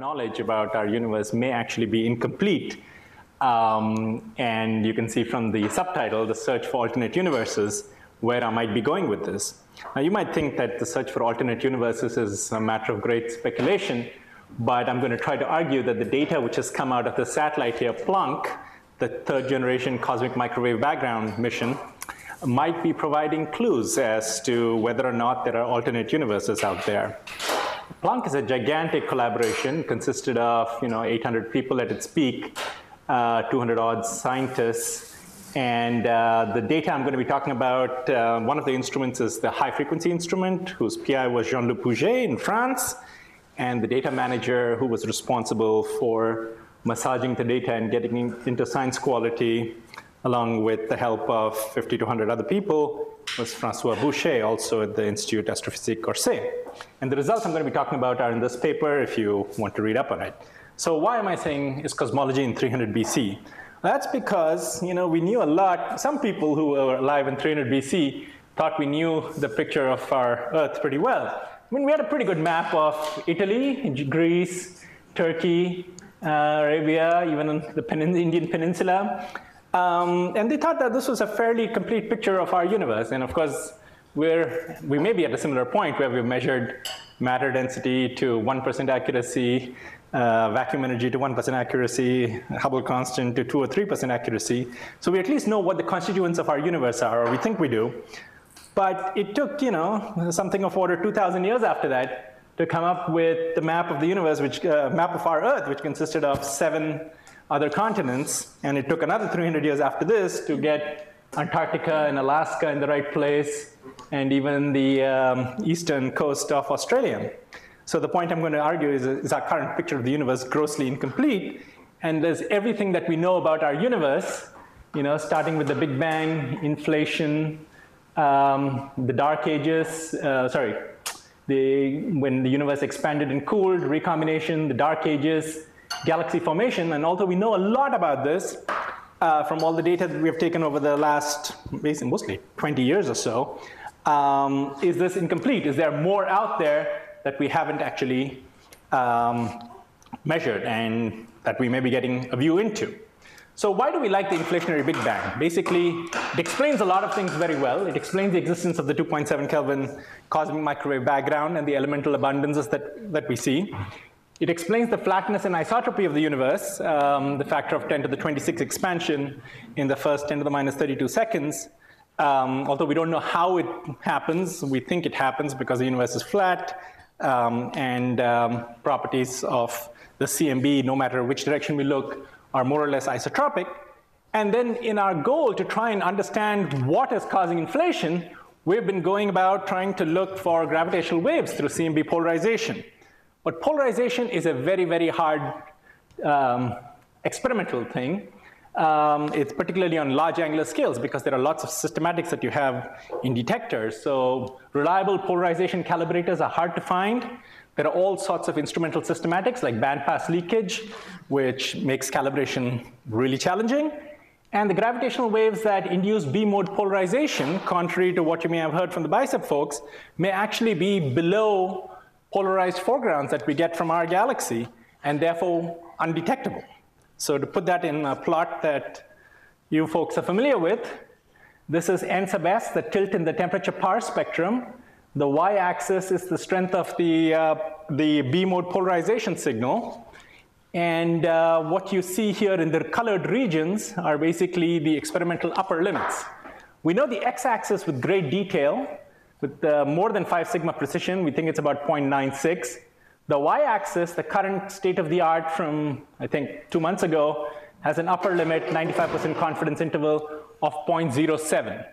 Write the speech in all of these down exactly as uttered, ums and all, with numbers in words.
knowledge about our universe may actually be incomplete. Um, and you can see from the subtitle, The Search for Alternate Universes, where I might be going with this. Now, you might think that the search for alternate universes is a matter of great speculation, but I'm going to try to argue that the data which has come out of the satellite here, Planck, the third generation cosmic microwave background mission, might be providing clues as to whether or not there are alternate universes out there. Planck is a gigantic collaboration, consisted of you know, eight hundred people at its peak, uh, two hundred odd scientists. And uh, the data I'm going to be talking about, uh, one of the instruments is the high frequency instrument, whose P I was Jean-Luc Pouget in France, and the data manager who was responsible for massaging the data and getting into science quality, along with the help of fifty to one hundred other people, was Francois Boucher, also at the Institut Astrophysique Orsay. And the results I'm going to be talking about are in this paper if you want to read up on it. So why am I saying is cosmology in three hundred B C? That's because you know, we knew a lot. Some people who were alive in three hundred B C thought we knew the picture of our Earth pretty well. I mean, we had a pretty good map of Italy, Greece, Turkey, uh, Arabia, even the Penin Indian Peninsula. Um, and they thought that this was a fairly complete picture of our universe. And of course, we're, we may be at a similar point where we've measured matter density to one percent accuracy, uh, vacuum energy to one percent accuracy, Hubble constant to two or three percent accuracy. So we at least know what the constituents of our universe are, or we think we do. But it took, you know, something of order two thousand years after that to come up with the map of the universe, which uh, map of our Earth, which consisted of seven other continents. And it took another three hundred years after this to get Antarctica and Alaska in the right place, and even the um, eastern coast of Australia. So the point I'm going to argue is, is our current picture of the universe grossly incomplete. And there's everything that we know about our universe, you know, starting with the Big Bang, inflation, um, the Dark Ages, uh, sorry, the, when the universe expanded and cooled, recombination, the Dark Ages, galaxy formation. And although we know a lot about this uh, from all the data that we have taken over the last, basically, mostly twenty years or so, um, is this incomplete? Is there more out there that we haven't actually um, measured and that we may be getting a view into? So why do we like the inflationary Big Bang? Basically, it explains a lot of things very well. It explains the existence of the two point seven Kelvin cosmic microwave background and the elemental abundances that, that we see. It explains the flatness and isotropy of the universe, um, the factor of ten to the twenty-six expansion in the first ten to the minus thirty-two seconds. Um, although we don't know how it happens, we think it happens because the universe is flat, um, and um, properties of the C M B, no matter which direction we look, are more or less isotropic. And then in our goal to try and understand what is causing inflation, we've been going about trying to look for gravitational waves through C M B polarization. But polarization is a very, very hard um, experimental thing. Um, it's particularly on large angular scales because there are lots of systematics that you have in detectors. So reliable polarization calibrators are hard to find. There are all sorts of instrumental systematics like bandpass leakage, which makes calibration really challenging. And the gravitational waves that induce B-mode polarization, contrary to what you may have heard from the BICEP folks, may actually be below polarized foregrounds that we get from our galaxy, and therefore undetectable. So to put that in a plot that you folks are familiar with, this is N sub S, the tilt in the temperature power spectrum. The y-axis is the strength of the, uh, the B-mode polarization signal. And uh, what you see here in the colored regions are basically the experimental upper limits. We know the x-axis with great detail. With uh, more than five sigma precision, we think it's about zero point nine six. The y-axis, the current state of the art from, I think, two months ago, has an upper limit, ninety-five percent confidence interval of zero point zero seven.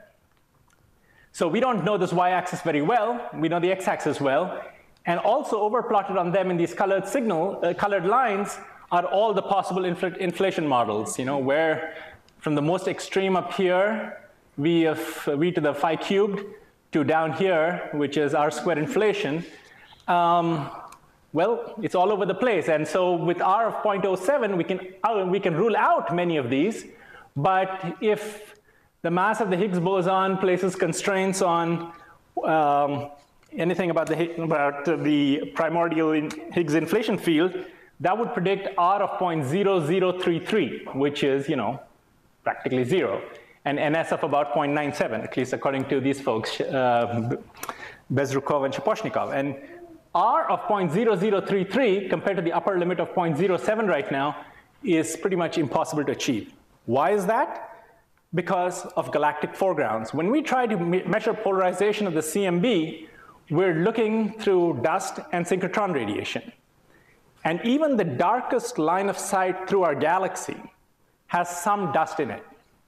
So we don't know this y-axis very well. We know the x-axis well. And also overplotted on them in these colored signal, uh, colored lines are all the possible infl inflation models, you know, where from the most extreme up here, v of v to the phi cubed, to down here, which is R squared inflation, um, well, it's all over the place. And so with R of zero point zero seven, we can, uh, we can rule out many of these. But if the mass of the Higgs boson places constraints on um, anything about the, about the primordial in Higgs inflation field, that would predict R of zero point zero zero three three, which is, you know, practically zero, and N S of about zero point nine seven, at least according to these folks, uh, Bezrukov and Shaposhnikov. And R of zero point zero zero three three compared to the upper limit of zero point zero seven right now is pretty much impossible to achieve. Why is that? Because of galactic foregrounds. When we try to me measure polarization of the C M B, we're looking through dust and synchrotron radiation. And even the darkest line of sight through our galaxy has some dust in it.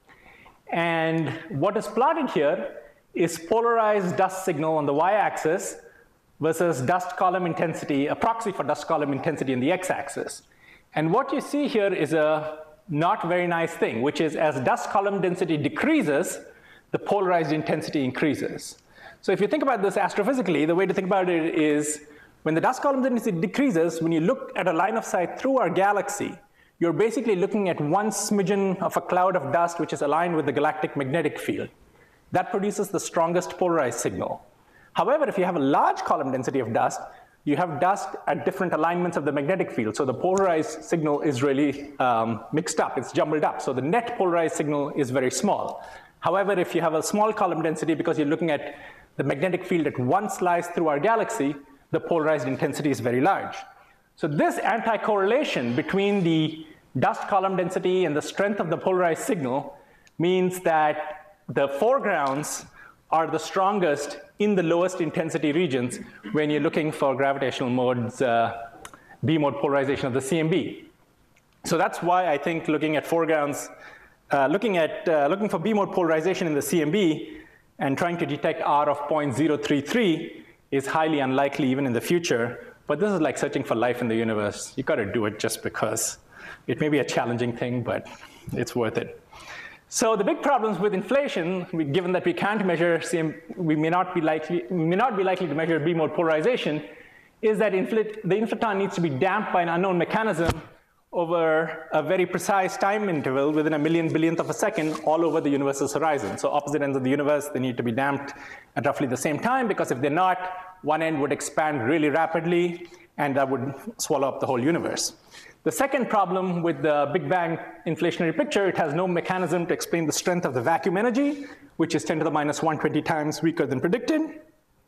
And what is plotted here is polarized dust signal on the y-axis versus dust column intensity, a proxy for dust column intensity in the x-axis. And what you see here is a not very nice thing, which is as dust column density decreases, the polarized intensity increases. So if you think about this astrophysically, the way to think about it is when the dust column density decreases, when you look at a line of sight through our galaxy, you're basically looking at one smidgen of a cloud of dust which is aligned with the galactic magnetic field. That produces the strongest polarized signal. However, if you have a large column density of dust, you have dust at different alignments of the magnetic field. So the polarized signal is really um, mixed up, it's jumbled up. So the net polarized signal is very small. However, if you have a small column density because you're looking at the magnetic field at one slice through our galaxy, the polarized intensity is very large. So this anti-correlation between the dust column density and the strength of the polarized signal means that the foregrounds are the strongest in the lowest intensity regions when you're looking for gravitational modes, uh, B mode polarization of the C M B. So that's why I think looking at foregrounds, uh, looking at uh, looking for B mode polarization in the C M B and trying to detect R of zero point zero three three is highly unlikely even in the future. But this is like searching for life in the universe. You got to do it just because. It may be a challenging thing, but it's worth it. So the big problems with inflation, given that we can't measure, we may not be likely, we may not be likely to measure B mode polarization, is that infl the inflaton needs to be damped by an unknown mechanism over a very precise time interval within a million billionth of a second all over the universe's horizon. So opposite ends of the universe, they need to be damped at roughly the same time, because if they're not, one end would expand really rapidly, and that would swallow up the whole universe. The second problem with the Big Bang inflationary picture, it has no mechanism to explain the strength of the vacuum energy, which is ten to the minus one hundred twenty times weaker than predicted.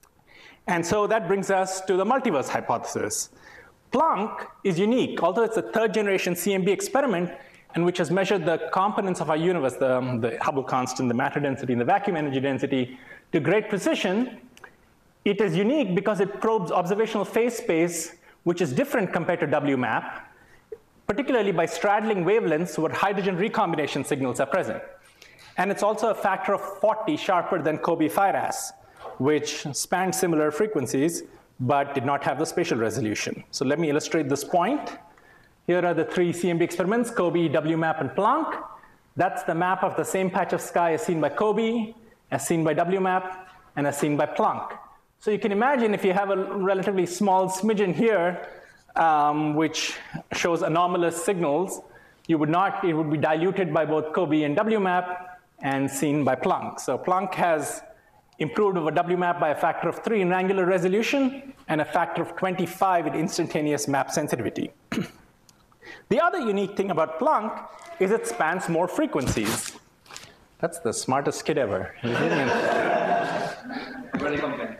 And so that brings us to the multiverse hypothesis. Planck is unique, although it's a third generation C M B experiment and which has measured the components of our universe, the, the Hubble constant, the matter density, and the vacuum energy density to great precision. It is unique because it probes observational phase space, which is different compared to W MAP, particularly by straddling wavelengths where hydrogen recombination signals are present. And it's also a factor of forty sharper than COBE-FIRAS, which spanned similar frequencies, but did not have the spatial resolution. So let me illustrate this point. Here are the three C M B experiments, COBE, W MAP, and Planck. That's the map of the same patch of sky as seen by COBE, as seen by W MAP, and as seen by Planck. So you can imagine if you have a relatively small smidgen here, Um, which shows anomalous signals, you would not, it would be diluted by both COBE and W MAP and seen by Planck. So Planck has improved over W MAP by a factor of three in angular resolution and a factor of twenty-five in instantaneous map sensitivity. The other unique thing about Planck is it spans more frequencies. That's the smartest kid ever. Really content.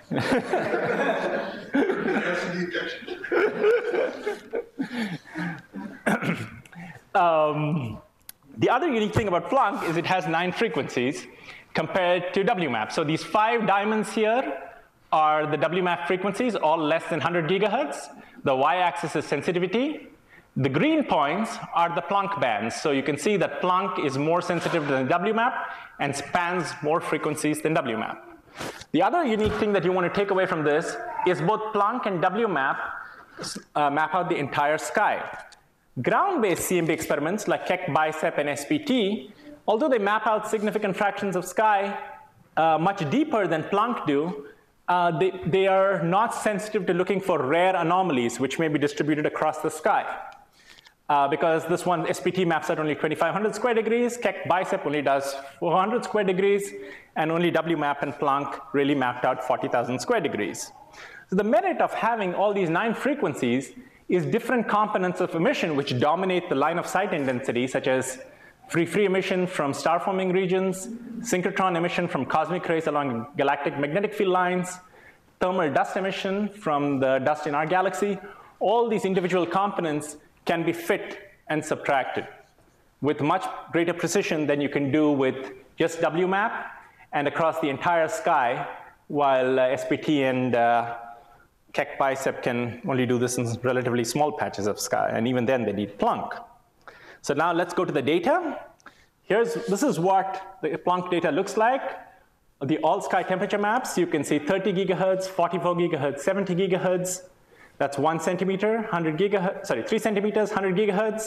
um, the other unique thing about Planck is it has nine frequencies compared to W MAP. So these five diamonds here are the W MAP frequencies, all less than one hundred gigahertz. The y-axis is sensitivity. The green points are the Planck bands. So you can see that Planck is more sensitive than W MAP and spans more frequencies than W MAP. The other unique thing that you want to take away from this is both Planck and W MAP uh, map out the entire sky. Ground-based C M B experiments like Keck, BICEP, and S P T, although they map out significant fractions of sky uh, much deeper than Planck do, uh, they, they are not sensitive to looking for rare anomalies which may be distributed across the sky. Uh, because this one, S P T maps out only twenty-five hundred square degrees, Keck, BICEP only does four hundred square degrees, and only W MAP and Planck really mapped out forty thousand square degrees. So the merit of having all these nine frequencies is different components of emission which dominate the line of sight intensity, such as free-free emission from star-forming regions, synchrotron emission from cosmic rays along galactic magnetic field lines, thermal dust emission from the dust in our galaxy. All these individual components can be fit and subtracted with much greater precision than you can do with just W map and across the entire sky, while uh, S P T and uh, Keck Bicep can only do this in relatively small patches of sky, and even then they need Planck. So now let's go to the data. Here's, this is what the Planck data looks like. The all sky temperature maps, you can see thirty gigahertz, forty-four gigahertz, seventy gigahertz. That's one centimeter, one hundred gigahertz, sorry, three centimeters, one hundred gigahertz,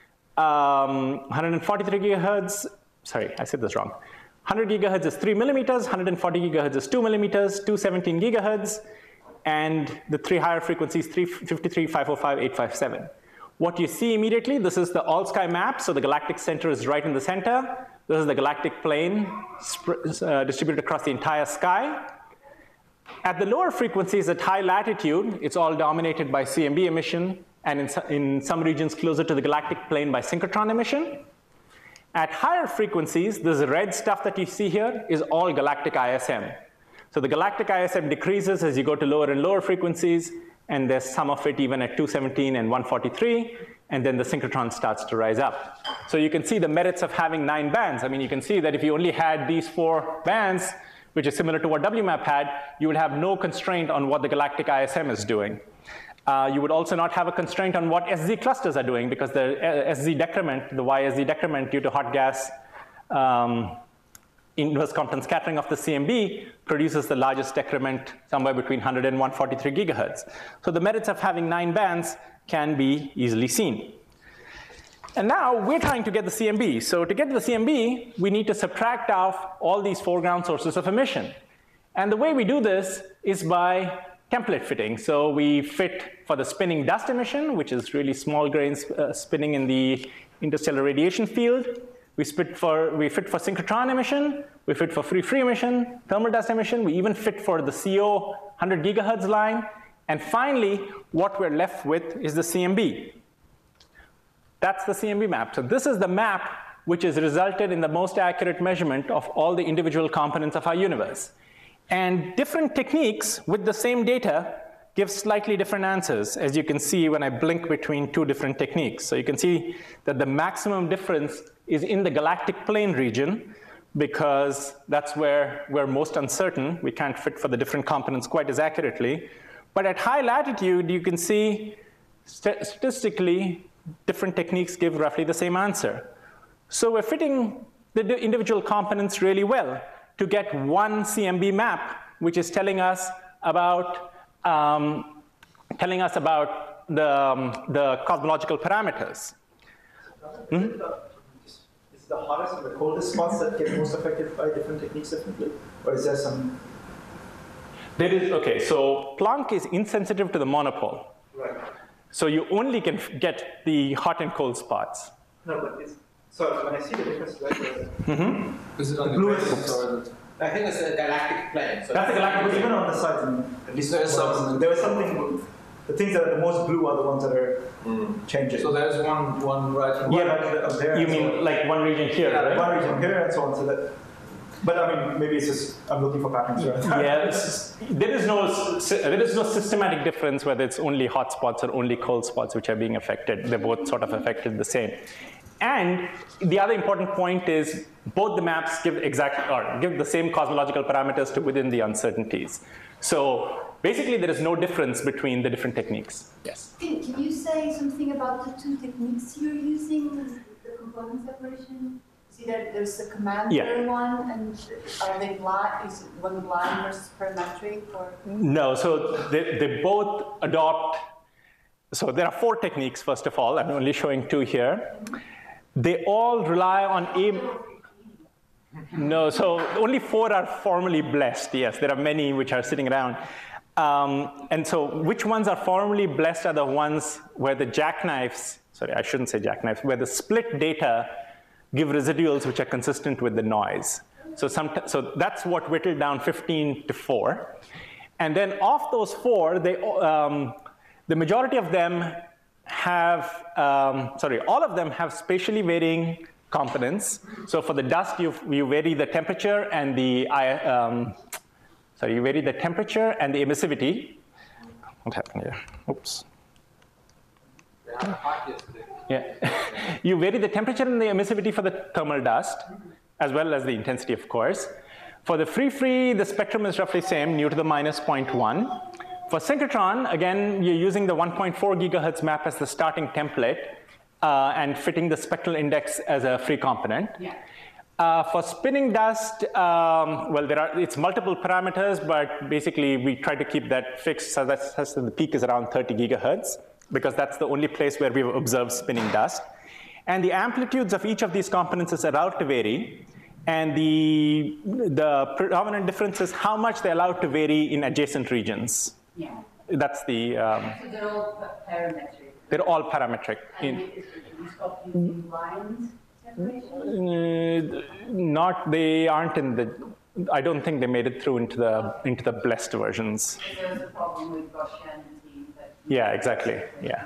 um, one hundred forty-three gigahertz, sorry, I said this wrong. one hundred gigahertz is three millimeters, one hundred forty gigahertz is two millimeters, two hundred seventeen gigahertz, and the three higher frequencies, three fifty-three, five oh five, eight fifty-seven. What you see immediately, this is the all sky map, so the galactic center is right in the center. This is the galactic plane uh, distributed across the entire sky. At the lower frequencies at high latitude, it's all dominated by C M B emission, and in, so, in some regions closer to the galactic plane by synchrotron emission. At higher frequencies, this red stuff that you see here is all galactic I S M. So the galactic I S M decreases as you go to lower and lower frequencies, and there's some of it even at two seventeen and one forty-three, and then the synchrotron starts to rise up. So you can see the merits of having nine bands. I mean, you can see that if you only had these four bands, which is similar to what W map had, you would have no constraint on what the galactic I S M is doing. Uh, you would also not have a constraint on what S Z clusters are doing, because the uh, S Z decrement, the Y S Z decrement due to hot gas um, inverse Compton scattering of the C M B produces the largest decrement somewhere between one hundred and one forty-three gigahertz. So the merits of having nine bands can be easily seen. And now we're trying to get the C M B. So to get the C M B, we need to subtract off all these foreground sources of emission. And the way we do this is by template fitting. So we fit for the spinning dust emission, which is really small grains uh, spinning in the interstellar radiation field. We, spit for, we fit for synchrotron emission. We fit for free-free emission, thermal dust emission. We even fit for the C O one hundred gigahertz line. And finally, what we're left with is the C M B. That's the C M B map. So this is the map which has resulted in the most accurate measurement of all the individual components of our universe. And different techniques with the same data give slightly different answers, as you can see when I blink between two different techniques. So you can see that the maximum difference is in the galactic plane region, because that's where we're most uncertain. We can't fit for the different components quite as accurately. But at high latitude, you can see st- statistically, different techniques give roughly the same answer. So we're fitting the individual components really well to get one C M B map, which is telling us about, um, telling us about the, um, the cosmological parameters. Mm-hmm. Is the hottest and the coldest spots that get most affected by different techniques differently? Or is there some? There is, okay, so Planck is insensitive to the monopole. Right. So you only can get the hot and cold spots. No, but it's, so when I see the difference, right? Mm-hmm. Is it on the bluest or? I think it's the galactic plane. So That's the galactic, but even on the sides, I mean, at least There's some- there was something. The things that are the most blue are the ones that are Mm. changing. So there's one, one right from yeah, right up there. You and so mean on. like one region here, Yeah, right? one region here and so on. So that, but I mean, maybe it's just I'm looking for patterns. Right? Yes, there is no there is no systematic difference whether it's only hot spots or only cold spots which are being affected. They're both sort of affected the same. And the other important point is both the maps give exact or give the same cosmological parameters to within the uncertainties. So basically, there is no difference between the different techniques. Yes. Can, can you say something about the two techniques you're using, the component separation? See, there, there's the commander Yeah. one, and are they blind? Is one blind versus parametric, or? No, so they, they both adopt, so there are four techniques, first of all. I'm only showing two here. They all rely on a, no, so only four are formally blessed. Yes, there are many which are sitting around. Um, and so which ones are formally blessed are the ones where the jackknives, sorry, I shouldn't say jackknives, where the split data give residuals which are consistent with the noise. So, some, so that's what whittled down fifteen to four. And then of those four, they, um, the majority of them have, um, sorry, all of them have spatially varying components. So for the dust, you, you vary the temperature and the, um, sorry, you vary the temperature and the emissivity. What happened here? Oops. Yeah. You vary the temperature and the emissivity for the thermal dust, as well as the intensity, of course. For the free-free, the spectrum is roughly same, nu to the minus zero point one. For synchrotron, again, you're using the one point four gigahertz map as the starting template uh, and fitting the spectral index as a free component. Yeah. Uh, for spinning dust, um, well, there are, it's multiple parameters, but basically we try to keep that fixed so that, so that the peak is around thirty gigahertz, because that's the only place where we've observed spinning dust. And the amplitudes of each of these components is allowed to vary. And the, the predominant difference is how much they're allowed to vary in adjacent regions. Yeah. That's the... Um, so they're all parametric? They're all parametric. And in, is the stop using lines separation? Uh, not, they aren't in the... I don't think they made it through into the, into the blessed versions. So there's a problem with Gaussian team. Yeah, exactly, yeah.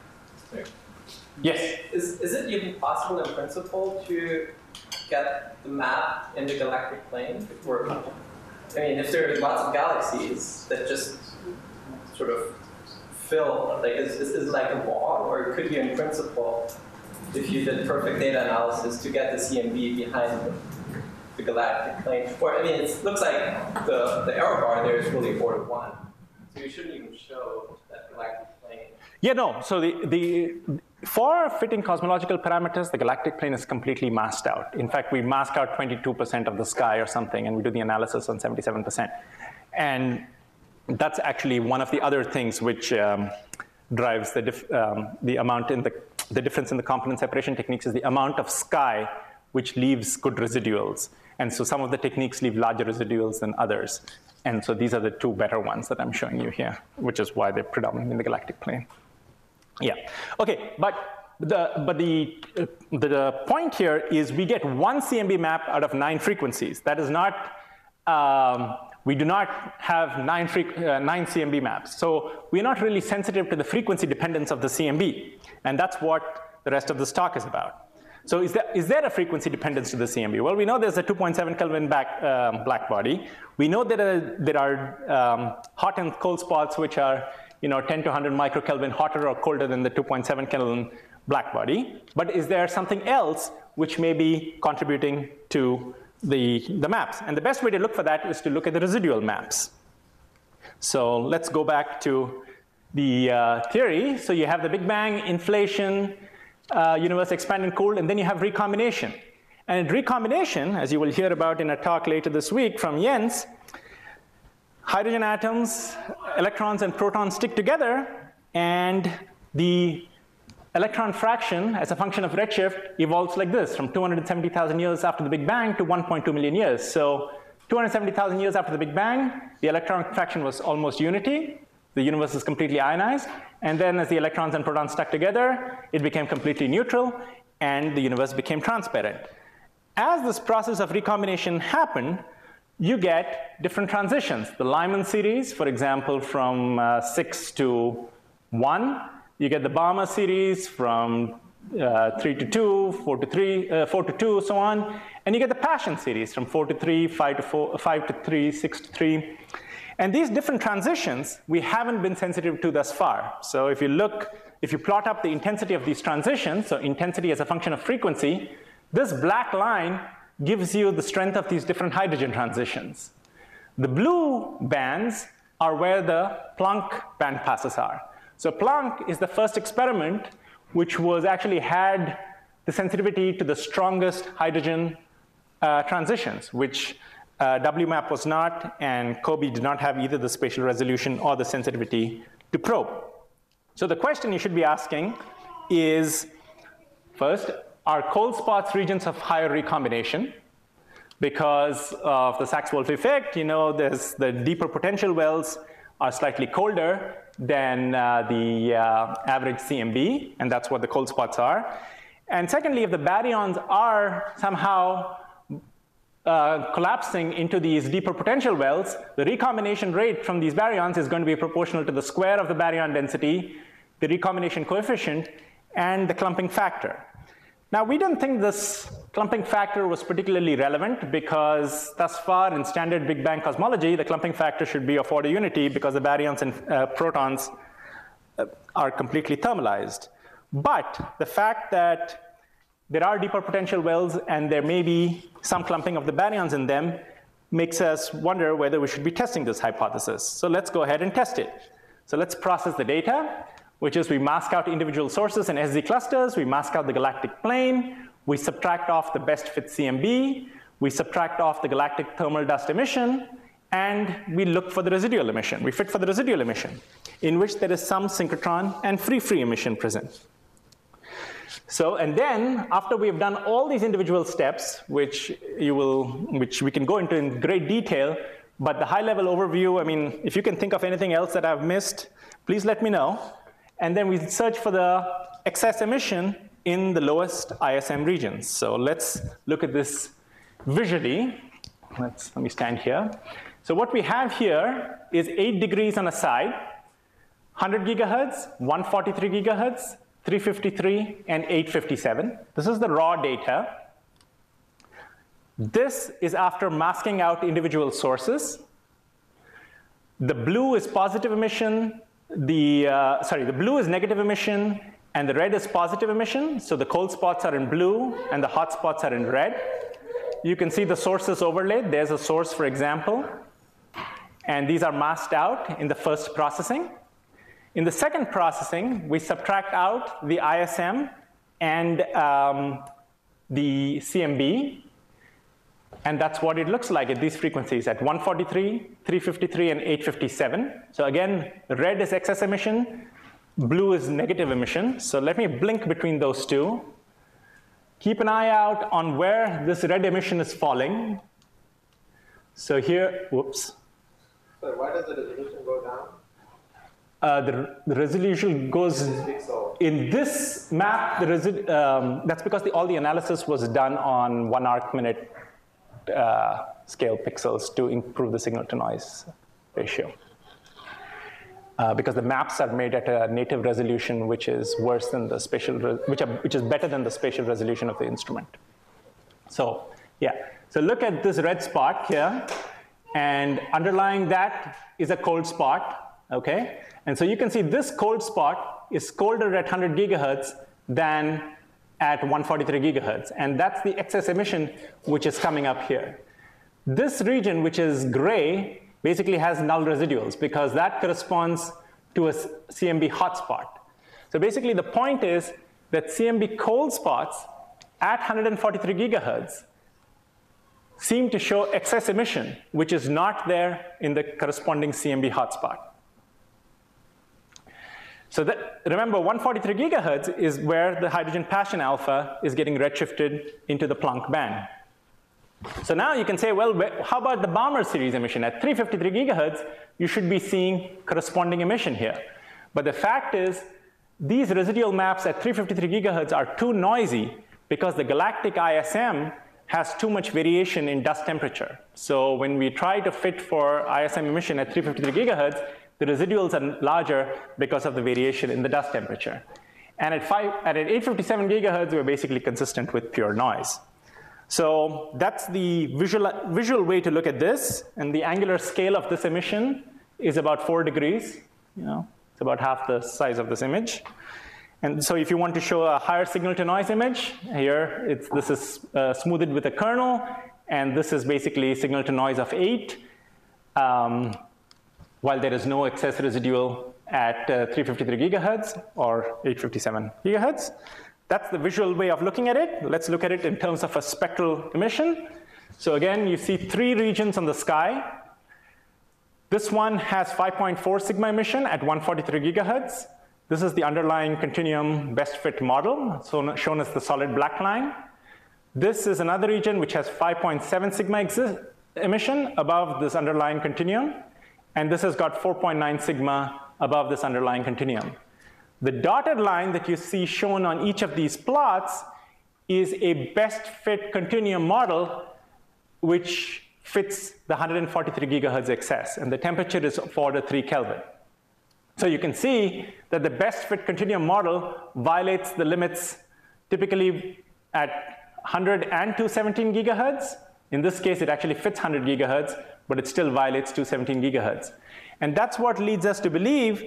Yes? Is, is it even possible in principle to get the map in the galactic plane? Or, I mean, if there are lots of galaxies that just sort of fill, like, is, is, is it like a wall? Or could you, in principle, if you did perfect data analysis, to get the C M B behind the, the galactic plane? Or, I mean, it looks like the, the error bar there is really four to one. So you shouldn't even show that galactic plane. Yeah, no, so the, the for fitting cosmological parameters, the galactic plane is completely masked out. In fact, we mask out twenty-two percent of the sky or something, and we do the analysis on seventy-seven percent. And that's actually one of the other things which um, drives the, dif um, the amount in the, the difference in the component separation techniques is the amount of sky which leaves good residuals. And so some of the techniques leave larger residuals than others. And so these are the two better ones that I'm showing you here, which is why they're predominant in the galactic plane. Yeah, okay, but the, but the, uh, the point here is we get one C M B map out of nine frequencies. That is not, um, we do not have nine, uh, nine C M B maps. So we're not really sensitive to the frequency dependence of the C M B. And that's what the rest of this talk is about. So is there, is there a frequency dependence to the C M B? Well, we know there's a two point seven Kelvin back, um, black body. We know that uh, there are um, hot and cold spots which are you know, ten to one hundred microkelvin hotter or colder than the two point seven Kelvin black body. But is there something else which may be contributing to the, the maps? And the best way to look for that is to look at the residual maps. So let's go back to the uh, theory. So you have the Big Bang, inflation, uh, universe expand and cool, and then you have recombination. And in recombination, as you will hear about in a talk later this week from Jens, hydrogen atoms, electrons, and protons stick together, and the electron fraction, as a function of redshift, evolves like this, from two hundred seventy thousand years after the Big Bang to one point two million years. So two hundred seventy thousand years after the Big Bang, the electron fraction was almost unity. The universe is completely ionized. And then as the electrons and protons stuck together, it became completely neutral, and the universe became transparent. As this process of recombination happened, you get different transitions. The Lyman series, for example, from uh, six to one. You get the Balmer series from uh, three to two, four to three, uh, four to two, so on. And you get the Paschen series from four to three, five to four, five to three, six to three. And these different transitions we haven't been sensitive to thus far. So if you look, if you plot up the intensity of these transitions, so intensity as a function of frequency, this black line gives you the strength of these different hydrogen transitions. The blue bands are where the Planck band passes are. So Planck is the first experiment which was actually had the sensitivity to the strongest hydrogen uh, transitions, which uh, W MAP was not, and COBE did not have either the spatial resolution or the sensitivity to probe. So the question you should be asking is, first, are cold spots regions of higher recombination? Because of the Sachs-Wolf effect, you know, there's the deeper potential wells are slightly colder than uh, the uh, average C M B, and that's what the cold spots are. And secondly, if the baryons are somehow uh, collapsing into these deeper potential wells, the recombination rate from these baryons is going to be proportional to the square of the baryon density the recombination coefficient, and the clumping factor. Now, we don't think this clumping factor was particularly relevant because thus far in standard Big Bang cosmology, the clumping factor should be of order unity because the baryons and uh, protons uh, are completely thermalized. But the fact that there are deeper potential wells and there may be some clumping of the baryons in them makes us wonder whether we should be testing this hypothesis. So let's go ahead and test it. So let's process the data, which is we mask out individual sources in S Z clusters, we mask out the galactic plane, we subtract off the best fit C M B, we subtract off the galactic thermal dust emission, and we look for the residual emission. We fit for the residual emission, in which there is some synchrotron and free-free emission present. So, and then after we've done all these individual steps, which you will, which we can go into in great detail, but the high-level overview, I mean, if you can think of anything else that I've missed, please let me know. And then we search for the excess emission in the lowest I S M regions. So let's look at this visually. Let's, let me stand here. So what we have here is eight degrees on a side, one hundred gigahertz, one forty-three gigahertz, three fifty-three, and eight fifty-seven. This is the raw data. This is after masking out individual sources. The blue is positive emission. The, uh, sorry, the blue is negative emission, and the red is positive emission. So the cold spots are in blue, and the hot spots are in red. You can see the sources overlaid. There's a source, for example. And these are masked out in the first processing. In the second processing, we subtract out the I S M and um, the C M B. And that's what it looks like at these frequencies at one forty-three, three fifty-three, and eight fifty-seven. So again, red is excess emission, blue is negative emission. So let me blink between those two. Keep an eye out on where this red emission is falling. So here, whoops. So why does the resolution go down? Uh, the, the resolution goes in this map. The resi um, that's because the, all the analysis was done on one arc minute uh, scale pixels to improve the signal to noise ratio. Uh, because the maps are made at a native resolution, which is worse than the spatial, which, are, which is better than the spatial resolution of the instrument. So yeah, so look at this red spot here, and underlying that is a cold spot, okay? And so you can see this cold spot is colder at one hundred gigahertz than at one forty-three gigahertz, and that's the excess emission which is coming up here. This region, which is gray, basically has null residuals because that corresponds to a C M B hotspot. So basically the point is that C M B cold spots at one forty-three gigahertz seem to show excess emission, which is not there in the corresponding C M B hotspot. So that, remember, one forty-three gigahertz is where the hydrogen Paschen alpha is getting redshifted into the Planck band. So now you can say, well, how about the Balmer series emission? At three fifty-three gigahertz, you should be seeing corresponding emission here. But the fact is, these residual maps at three fifty-three gigahertz are too noisy because the galactic I S M has too much variation in dust temperature. So when we try to fit for I S M emission at three fifty-three gigahertz, the residuals are larger because of the variation in the dust temperature. And at, five, at eight fifty-seven gigahertz, we're basically consistent with pure noise. So that's the visual, visual way to look at this. And the angular scale of this emission is about four degrees. You know, it's about half the size of this image. And so if you want to show a higher signal to noise image, here it's, this is uh, smoothed with a kernel. And this is basically signal to noise of eight. Um, while there is no excess residual at uh, three fifty-three gigahertz or eight fifty-seven gigahertz. That's the visual way of looking at it. Let's look at it in terms of a spectral emission. So again, you see three regions on the sky. This one has five point four sigma emission at one forty-three gigahertz. This is the underlying continuum best fit model, so shown as the solid black line. This is another region which has five point seven sigma emission above this underlying continuum. And this has got four point nine sigma above this underlying continuum. The dotted line that you see shown on each of these plots is a best fit continuum model which fits the one forty-three gigahertz excess, and the temperature is four to three Kelvin. So you can see that the best fit continuum model violates the limits typically at one hundred and two hundred seventeen gigahertz. In this case, it actually fits one hundred gigahertz, but it still violates two hundred seventeen gigahertz. And that's what leads us to believe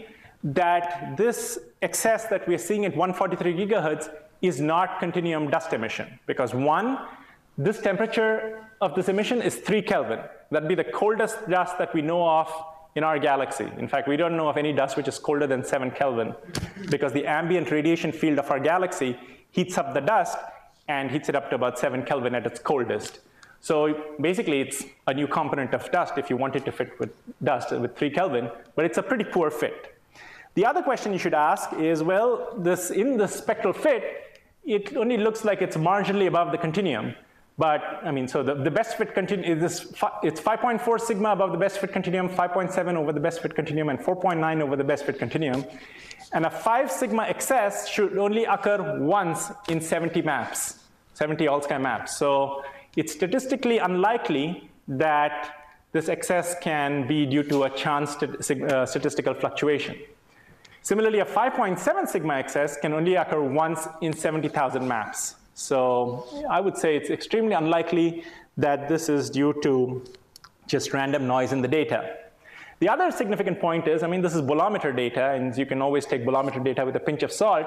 that this excess that we're seeing at one hundred forty-three gigahertz is not continuum dust emission. Because one, this temperature of this emission is three Kelvin. That'd be the coldest dust that we know of in our galaxy. In fact, we don't know of any dust which is colder than seven Kelvin, because the ambient radiation field of our galaxy heats up the dust and heats it up to about seven Kelvin at its coldest. So basically, it's a new component of dust if you want it to fit with dust with three Kelvin, but it's a pretty poor fit. The other question you should ask is, well, this in the spectral fit, it only looks like it's marginally above the continuum. But I mean, so the, the best fit continuum is this, it's five point four sigma above the best fit continuum, five point seven over the best fit continuum, and four point nine over the best fit continuum. And a five sigma excess should only occur once in seventy maps, seventy all-sky maps. So it's statistically unlikely that this excess can be due to a chance uh, statistical fluctuation. Similarly, a five point seven sigma excess can only occur once in seventy thousand maps. So I would say it's extremely unlikely that this is due to just random noise in the data. The other significant point is, I mean, this is bolometer data, and you can always take bolometer data with a pinch of salt,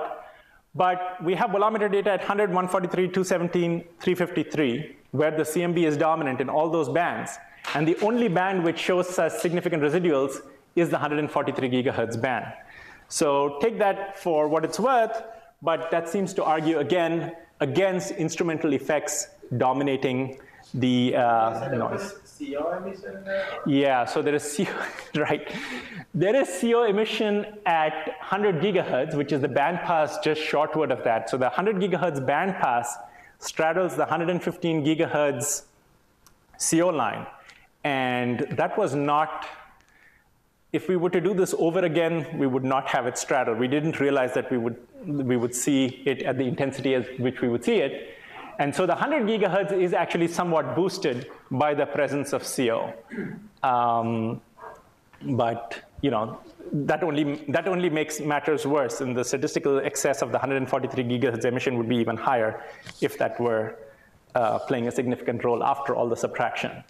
but we have bolometer data at one hundred, one forty-three, two seventeen, three fifty-three, where the C M B is dominant in all those bands. And the only band which shows us significant residuals is the one hundred forty-three gigahertz band. So take that for what it's worth, but that seems to argue again against instrumental effects dominating the uh, noise. C O emission there? Yeah, so there is C O, right. There is C O emission at one hundred gigahertz, which is the band pass just shortward of that. So the one hundred gigahertz band pass straddles the one hundred fifteen gigahertz C O line. And that was not, if we were to do this over again, we would not have it straddle. We didn't realize that we would, we would see it at the intensity at which we would see it. And so the one hundred gigahertz is actually somewhat boosted by the presence of C O. Um, but you know, that only, that only makes matters worse, and the statistical excess of the one hundred forty-three gigahertz emission would be even higher if that were uh, playing a significant role after all the subtraction.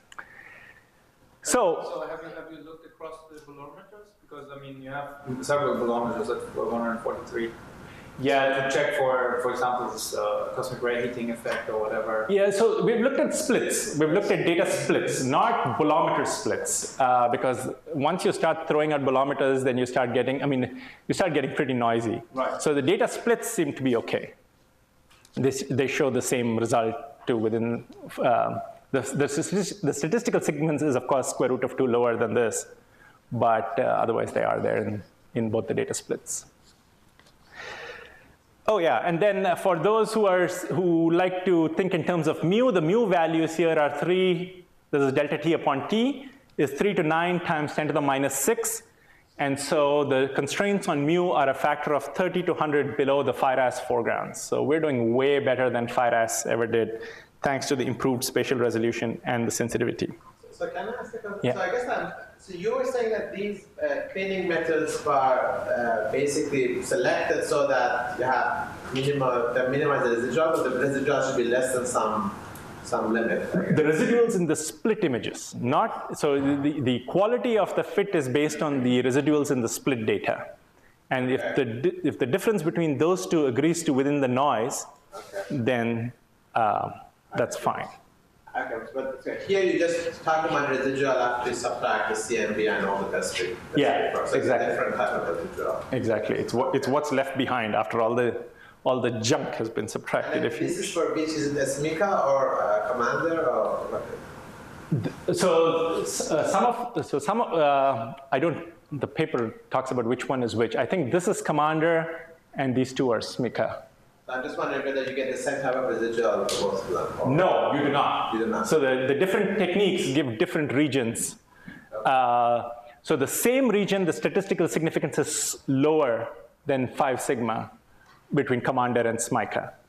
So, so have you, have you looked across the bolometers? Because I mean, you have several bolometers at one hundred forty-three. Yeah, to check for, for example, this uh, cosmic ray heating effect or whatever. Yeah, so we've looked at splits. We've looked at data splits, not bolometer splits, uh, because once you start throwing out bolometers, then you start getting, I mean, you start getting pretty noisy. Right. So the data splits seem to be okay. They, they show the same result to within, uh, the, the, the statistical significance is, of course, square root of two lower than this, but uh, otherwise they are there in, in both the data splits. Oh yeah, and then uh, for those who are who like to think in terms of mu, the mu values here are three. This is delta t upon t is three to nine times ten to the minus six, and so the constraints on mu are a factor of thirty to one hundred below the Phi R A S foregrounds. So we're doing way better than Phi R A S ever did, thanks to the improved spatial resolution and the sensitivity. So can I ask a question? Yeah. So I guess I'm, so you were saying that these uh, cleaning methods are uh, basically selected so that you have minimal, that minimize the residual, but the residual should be less than some some limit. The residuals in the split images, not so the, the quality of the fit is based on the residuals in the split data. And if Okay. the if the difference between those two agrees to within the noise, Okay. then uh, that's fine. Okay, but so here you just talk about residual after you subtract the C M B and all the best street. Yeah, so it's exactly. a different type of residual. Exactly. It's what it's what's left behind after all the all the junk has been subtracted. And If you this is for which is it Esmica or uh, Commander or what? so uh, some of so some uh, I don't the paper talks about which one is which. I think this is Commander and these two are Smica. I'm just wondering whether you get the same type of residual for both of them. or- No, you do not. You do not. So the, the different techniques give different regions. Uh, so the same region, the statistical significance is lower than five sigma between Commander and Smica.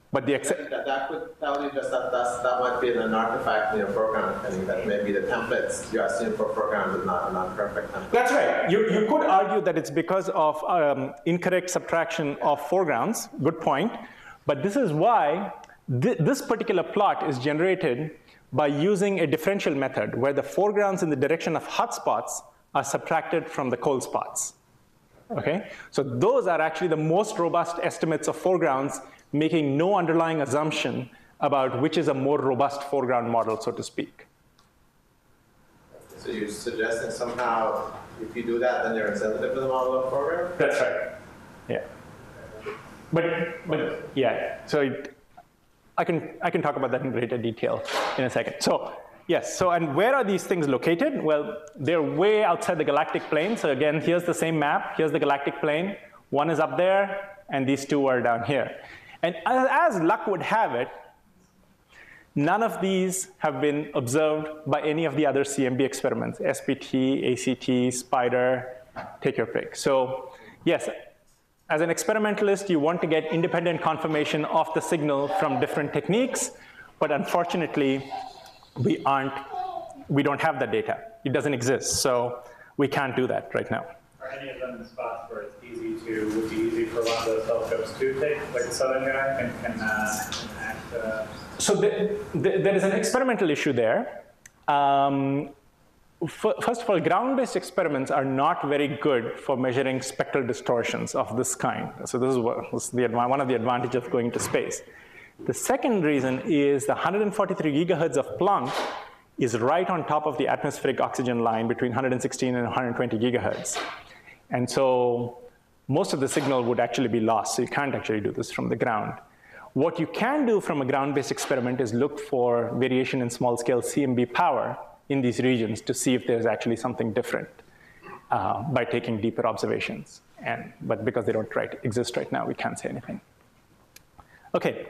But the ex that, that could tell you just that that's, that might be an artifact in your program, and that maybe the templates you are seeing for programs is not, not perfect template. That's right. You, you could argue that it's because of um, incorrect subtraction of foregrounds. Good point. But this is why th this particular plot is generated by using a differential method where the foregrounds in the direction of hot spots are subtracted from the cold spots. Okay? So those are actually the most robust estimates of foregrounds, making no underlying assumption about which is a more robust foreground model, so to speak. So you're suggesting somehow if you do that, then you're insensitive to the model of foreground? That's right. Yeah. But, but yeah, so it, I can, I can talk about that in greater detail in a second. So yes, so and where are these things located? Well, they're way outside the galactic plane. So again, here's the same map. Here's the galactic plane. One is up there, and these two are down here. And as, as luck would have it, none of these have been observed by any of the other C M B experiments, S P T, A C T, SPIDER, take your pick. So yes, as an experimentalist, you want to get independent confirmation of the signal from different techniques, but unfortunately, we aren't, we don't have that data. It doesn't exist, so we can't do that right now. Are any of them in spots where it's easy to, would be easy for one of those telescopes to take, like the southern guy, can, can, uh, can act? Uh... So the, the, there is an experimental issue there. Um, First of all, ground-based experiments are not very good for measuring spectral distortions of this kind. So this is, what, this is the, one of the advantages of going to space. The second reason is the one hundred forty-three gigahertz of Planck is right on top of the atmospheric oxygen line between one hundred sixteen and one hundred twenty gigahertz. And so most of the signal would actually be lost, so you can't actually do this from the ground. What you can do from a ground-based experiment is look for variation in small-scale C M B power in these regions to see if there's actually something different uh, by taking deeper observations. And, but because they don't right, exist right now, we can't say anything. Okay,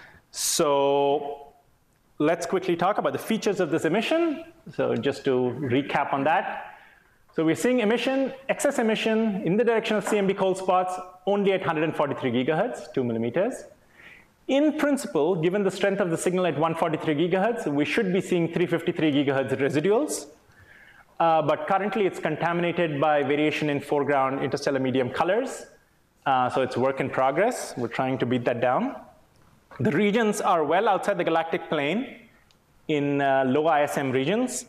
so let's quickly talk about the features of this emission. So just to recap on that. So we're seeing emission, excess emission in the direction of C M B cold spots only at one hundred forty-three gigahertz, two millimeters. In principle, given the strength of the signal at one hundred forty-three gigahertz, we should be seeing three hundred fifty-three gigahertz residuals. Uh, but currently, it's contaminated by variation in foreground interstellar medium colors. Uh, so it's work in progress. We're trying to beat that down. The regions are well outside the galactic plane in uh, low I S M regions.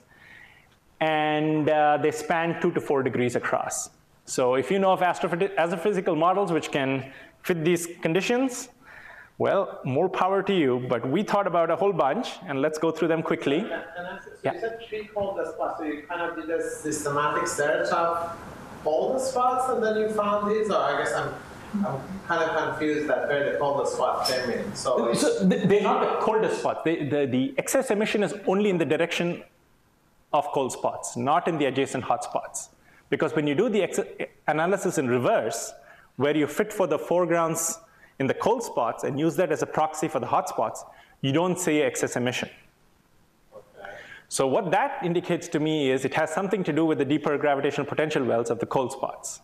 And uh, they span two to four degrees across. So if you know of astrophysical models which can fit these conditions, well, more power to you, but we thought about a whole bunch, and let's go through them quickly. Can I ask you, so yeah. you said three coldest spots, so you kind of did a systematic search of coldest spots, and then you found these, or I guess I'm, I'm kind of confused that where the coldest spot came in. So, so they're not the coldest spots. They, the, the excess emission is only in the direction of cold spots, not in the adjacent hot spots. Because when you do the analysis in reverse, where you fit for the foregrounds in the cold spots and use that as a proxy for the hot spots, you don't see excess emission. Okay. So what that indicates to me is it has something to do with the deeper gravitational potential wells of the cold spots.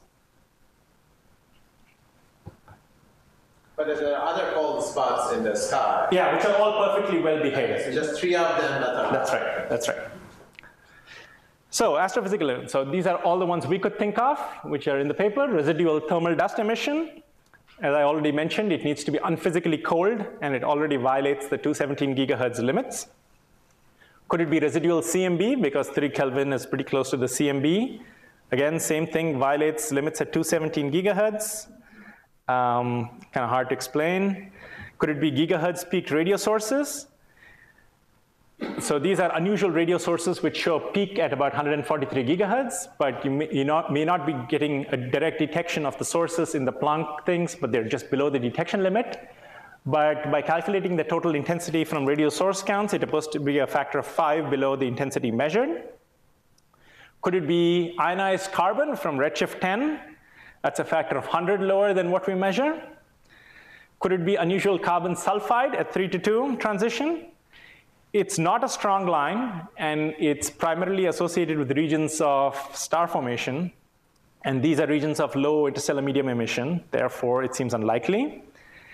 But there are other cold spots in the sky. Yeah, which are all perfectly well behaved. So just three of them that are. That's right, that's right. So astrophysical, so these are all the ones we could think of, which are in the paper. Residual thermal dust emission. As I already mentioned, it needs to be unphysically cold, and it already violates the two hundred seventeen gigahertz limits. Could it be residual C M B? Because three Kelvin is pretty close to the C M B. Again, same thing, violates limits at two hundred seventeen gigahertz. Um, kind of hard to explain. Could it be gigahertz peaked radio sources? So these are unusual radio sources which show a peak at about one hundred forty-three gigahertz, but you, may, you not, may not be getting a direct detection of the sources in the Planck things, but they're just below the detection limit. But by calculating the total intensity from radio source counts, it's supposed to be a factor of five below the intensity measured. Could it be ionized carbon from redshift ten? That's a factor of one hundred lower than what we measure. Could it be unusual carbon sulfide at three to two transition? It's not a strong line, and it's primarily associated with regions of star formation. And these are regions of low interstellar medium emission. Therefore, it seems unlikely.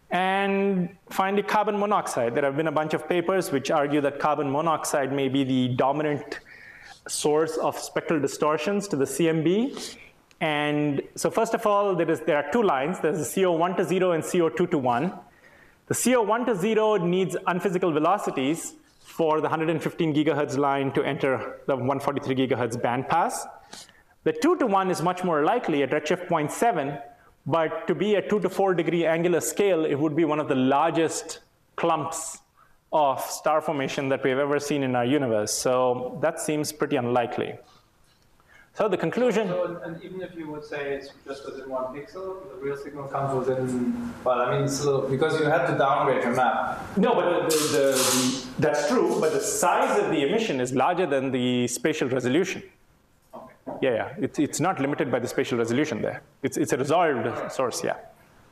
And finally, carbon monoxide. There have been a bunch of papers which argue that carbon monoxide may be the dominant source of spectral distortions to the C M B. And so first of all, there, is, there are two lines. There's a C O one to zero and C O two to one. The C O one to zero needs unphysical velocities for the one hundred fifteen gigahertz line to enter the one forty-three gigahertz bandpass. The two to one is much more likely at redshift zero point seven, but to be a two to four degree angular scale, it would be one of the largest clumps of star formation that we've ever seen in our universe. So that seems pretty unlikely. So the conclusion. So, and even if you would say it's just within one pixel, the real signal comes within, well, I mean, it's a little, because you had to downgrade your map. No, but the, the, the, that's true, but the size of the emission is larger than the spatial resolution. Okay. Yeah, yeah, it's, it's not limited by the spatial resolution there. It's, it's a resolved source, yeah.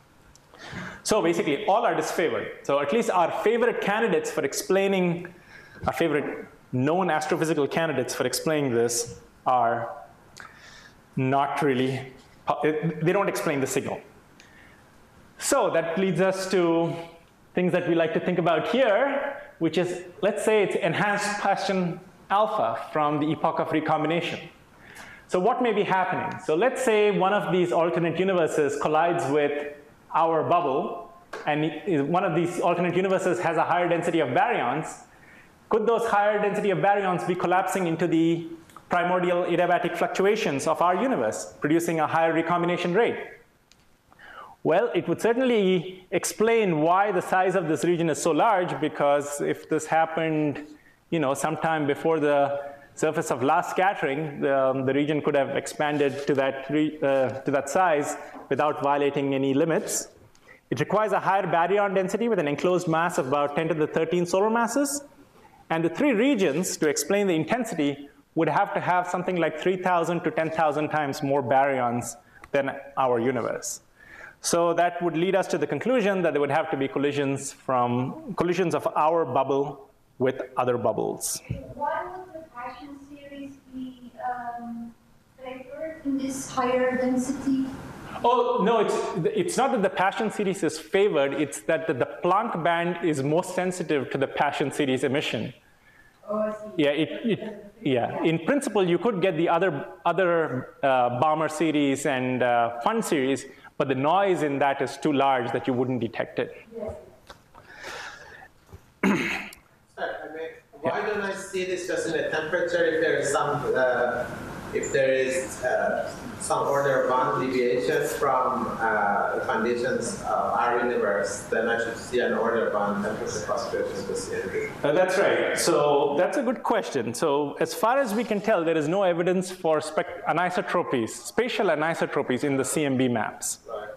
So basically, all are disfavored. So at least our favorite candidates for explaining, our favorite known astrophysical candidates for explaining this are not really, they don't explain the signal. So that leads us to things that we like to think about here, which is, let's say it's enhanced Paschen alpha from the epoch of recombination. So what may be happening? So let's say one of these alternate universes collides with our bubble, and one of these alternate universes has a higher density of baryons. Could those higher density of baryons be collapsing into the primordial adiabatic fluctuations of our universe, producing a higher recombination rate? Well, it would certainly explain why the size of this region is so large, because if this happened, you know, sometime before the surface of last scattering, the, um, the region could have expanded to that, re, uh, to that size without violating any limits. It requires a higher baryon density with an enclosed mass of about ten to the thirteen solar masses. And the three regions, to explain the intensity, would have to have something like three thousand to ten thousand times more baryons than our universe. So that would lead us to the conclusion that there would have to be collisions from collisions of our bubble with other bubbles. Why would the Paschen series be um, favored in this higher density? Oh, no, it's, it's not that the Paschen series is favored, it's that the, the Planck band is most sensitive to the Paschen series emission. Oh, I see. Yeah, it, it, yeah. In principle, you could get the other, other uh, Balmer series and uh, Fund series, but the noise in that is too large that you wouldn't detect it. Yes. Sorry, I mean, why don't I see this just in a temperature if there is some, uh, if there is uh, some order of one deviation from uh, the conditions of our universe, then I should see an order of one temperature fluctuation to C M B. Uh, that's right. So that's a good question. So as far as we can tell, there is no evidence for spec anisotropies, spatial anisotropies in the C M B maps. Right.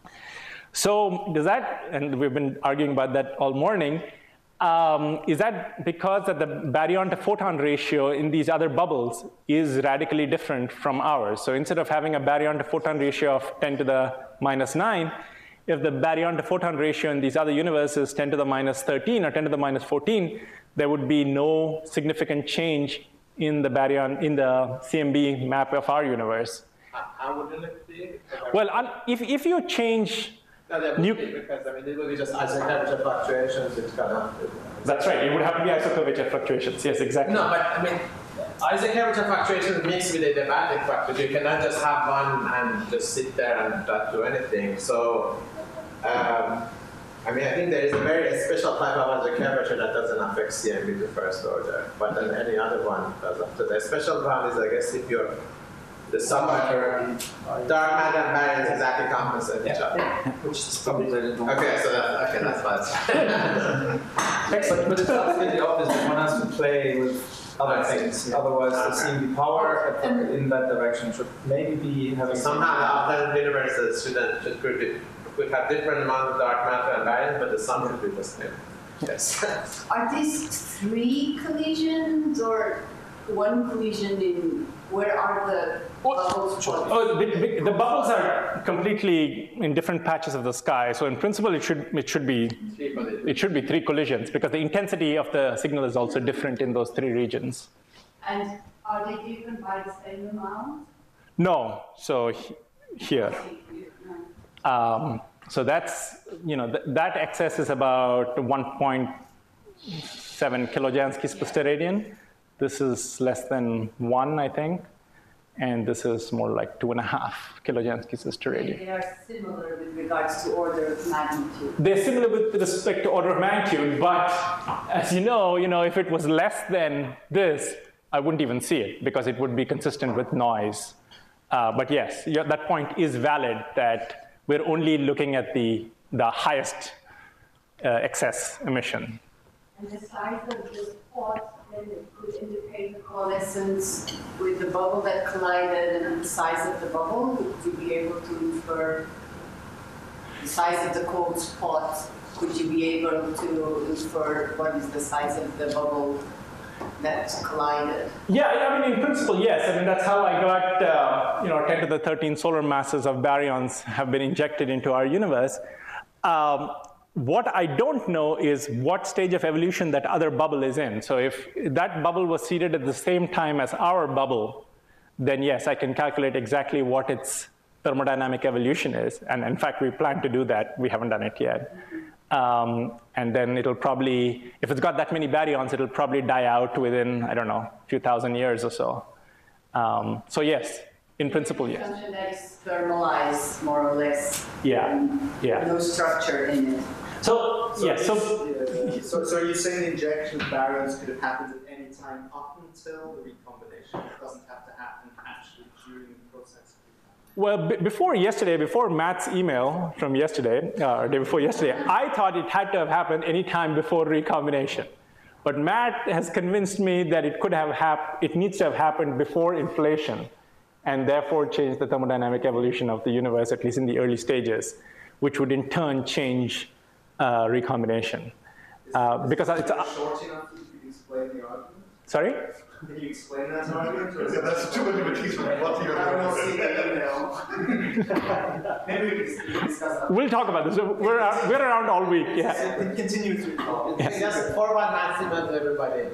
So does that, and we've been arguing about that all morning, Um, is that because that the baryon to photon ratio in these other bubbles is radically different from ours? So instead of having a baryon to photon ratio of ten to the minus nine, if the baryon to photon ratio in these other universes is ten to the minus thirteen or ten to the minus fourteen, there would be no significant change in the baryon, in the C M B map of our universe. How wouldn't it be? Well, if, if you change, No, that would be because I mean it would be just isotemperature fluctuations. It's kind of. That's right. It would have to be isocurvature fluctuations. Yes, exactly. No, but I mean, isocurvature fluctuations mixed with adiabatic fluctuation. You cannot just have one and just sit there and not do anything. So, um, I mean, I think there is a very special type of isocurvature that doesn't affect C M B to first order, but then any other one doesn't. So the special one is, I guess, if you're the submatter, dark matter and baryon is exactly compensate each other. Which is probably the Okay, so that, okay, that's fine. but, but it's absolutely obvious that one has to play with other things. Otherwise, the C M B power in that direction should maybe be having Somehow the alternate universes should, should be, could have different amount of dark matter and baryon, but the sum should be the same. Yes. Are these three collisions or one collision in, where are the bubbles? Oh, the, the, the bubbles are completely in different patches of the sky. So in principle, it should it should be it should be three collisions because the intensity of the signal is also different in those three regions. And are they different by the same amount? No. So he, here. Um, so that's, you know, th that excess is about one point seven kilojanskis per steradian. This is less than one, I think. And this is more like two and a half kilojanskis per steradian. They are similar with regards to order of magnitude. They're similar with respect to order of magnitude, but as you know, you know, if it was less than this, I wouldn't even see it because it would be consistent with noise. Uh, but yes, yeah, that point is valid that we're only looking at the, the highest uh, excess emission. And the size of the spot then could indicate the coalescence with the bubble that collided and the size of the bubble. Would you be able to infer the size of the cold spot? Could you be able to infer what is the size of the bubble that collided? Yeah, I mean, in principle, yes. I mean, that's how I got, uh, you know, ten to the thirteen solar masses of baryons have been injected into our universe. Um, what I don't know is what stage of evolution that other bubble is in. So if that bubble was seeded at the same time as our bubble, then yes, I can calculate exactly what its thermodynamic evolution is. And in fact, we plan to do that. We haven't done it yet. Um, and then it'll probably, if it's got that many baryons, it'll probably die out within, I don't know, a few thousand years or so. Um, so yes, in principle, yes. Function that is thermalized, more or less. Yeah, yeah. No structure in it. So, So, yeah, so, uh, so, so are you saying the injection of baryons could have happened at any time up until the recombination? It doesn't have to happen actually during the process? well, b before yesterday, before Matt's email from yesterday, uh, or day before yesterday, I thought it had to have happened any time before recombination. But Matt has convinced me that it could have hap it needs to have happened before inflation, and therefore change the thermodynamic evolution of the universe, at least in the early stages, which would in turn change uh, recombination. Uh, because it's uh, short enough that you can explain the argument? Sorry? Can you explain that argument? Yeah, that's too many materials. What do you I don't see the email. Maybe we can discuss that. We'll talk about this. We're, uh, we're around all week, yeah. Continue through the call. It's just forward maximum to everybody.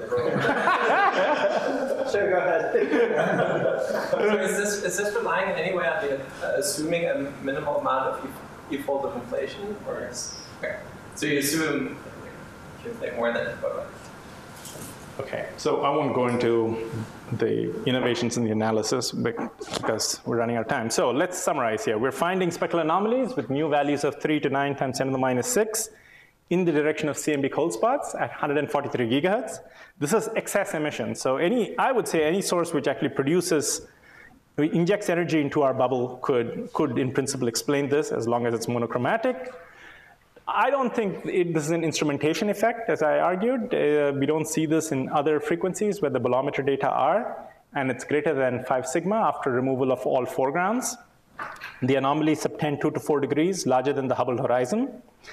Sure, go ahead. So is this is this relying in any way on the, uh, assuming a minimal amount of e-fold of inflation, or is, okay. So you assume you can more than but Okay, so I won't go into the innovations in the analysis because we're running out of time. So let's summarize here. We're finding spectral anomalies with mu values of three to nine times ten to the minus six in the direction of C M B cold spots at one hundred forty-three gigahertz. This is excess emission. So any, I would say any source which actually produces, injects energy into our bubble could, could in principle explain this as long as it's monochromatic. I don't think it, this is an instrumentation effect, as I argued. Uh, we don't see this in other frequencies where the bolometer data are, and it's greater than five sigma after removal of all foregrounds. The anomaly subtend two to four degrees, larger than the Hubble horizon.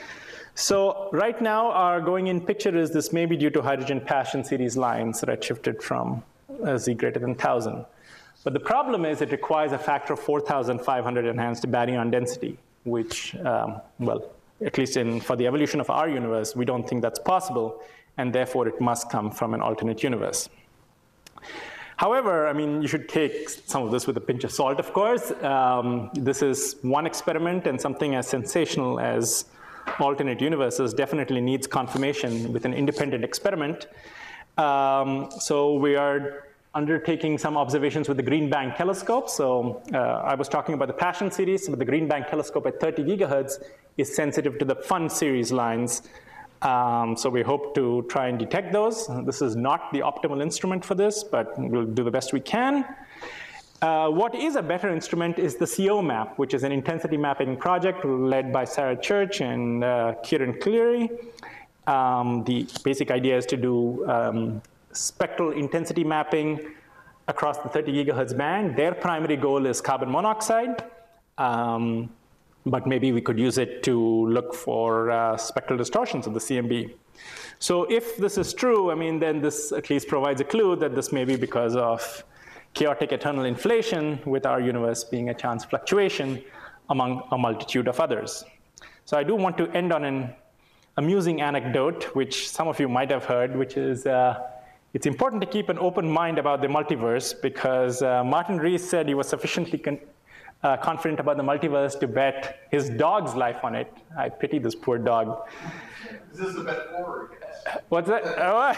So right now, our going in picture is this may be due to hydrogen Paschen series lines redshifted from uh, Z greater than one thousand. But the problem is it requires a factor of four thousand five hundred enhanced baryon density, which, um, well, at least in, for the evolution of our universe, we don't think that's possible, and therefore it must come from an alternate universe. However, I mean, you should take some of this with a pinch of salt, of course. Um, this is one experiment, and something as sensational as alternate universes definitely needs confirmation with an independent experiment. Um, so we are undertaking some observations with the Green Bank telescope. So uh, I was talking about the Paschen series, but the Green Bank telescope at thirty gigahertz is sensitive to the Fun series lines. Um, so we hope to try and detect those. This is not the optimal instrument for this, but we'll do the best we can. Uh, what is a better instrument is the C O map, which is an intensity mapping project led by Sarah Church and uh, Kieran Cleary. Um, the basic idea is to do um, spectral intensity mapping across the thirty gigahertz band. Their primary goal is carbon monoxide, um, but maybe we could use it to look for uh, spectral distortions of the C M B. So if this is true, I mean, then this at least provides a clue that this may be because of chaotic eternal inflation, with our universe being a chance fluctuation among a multitude of others. So I do want to end on an amusing anecdote, which some of you might have heard, which is uh, it's important to keep an open mind about the multiverse, because uh, Martin Rees said he was sufficiently con uh, confident about the multiverse to bet his dog's life on it. I pity this poor dog. This is the bet forward. What's that? Oh,